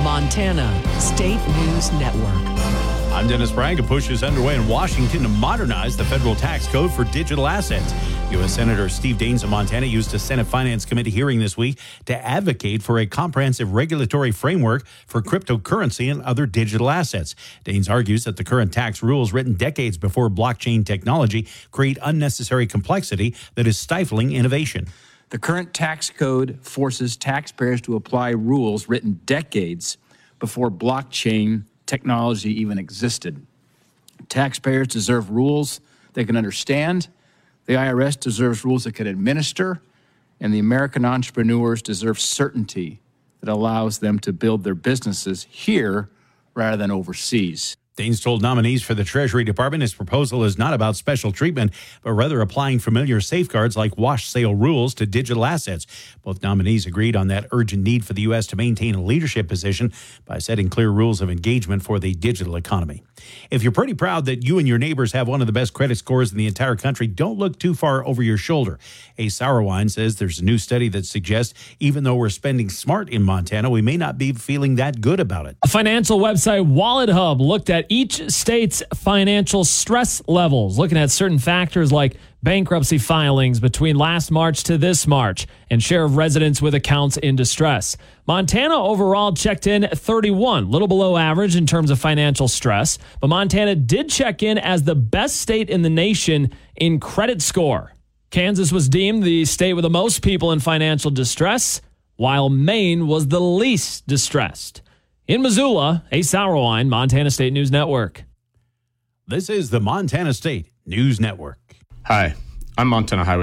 Montana State News Network. I'm Dennis Bragg. A push is underway in Washington to modernize the federal tax code for digital assets. U.S. Senator Steve Daines of Montana used a Senate Finance Committee hearing this week to advocate for a comprehensive regulatory framework for cryptocurrency and other digital assets. Daines argues that the current tax rules, written decades before blockchain technology, create unnecessary complexity that is stifling innovation. The current tax code forces taxpayers to apply rules written decades before blockchain technology even existed. Taxpayers deserve rules they can understand. The IRS deserves rules it can administer, and the American entrepreneurs deserve certainty that allows them to build their businesses here rather than overseas. Daines told nominees for the Treasury Department his proposal is not about special treatment, but rather applying familiar safeguards like wash sale rules to digital assets. Both nominees agreed on that urgent need for the U.S. to maintain a leadership position by setting clear rules of engagement for the digital economy. If you're pretty proud that you and your neighbors have one of the best credit scores in the entire country, don't look too far over your shoulder. Ace Sourwine says there's a new study that suggests even though we're spending smart in Montana, we may not be feeling that good about it. A financial website, Wallet Hub, looked at each state's financial stress levels, looking at certain factors like bankruptcy filings between last March to this March and share of residents with accounts in distress. Montana overall checked in 31, a little below average in terms of financial stress, but Montana did check in as the best state in the nation in credit score. Kansas was deemed the state with the most people in financial distress, while Maine was the least distressed. In Missoula, Ace Sourwine, Montana State News Network. This is the Montana State News Network. Hi, I'm Montana Highway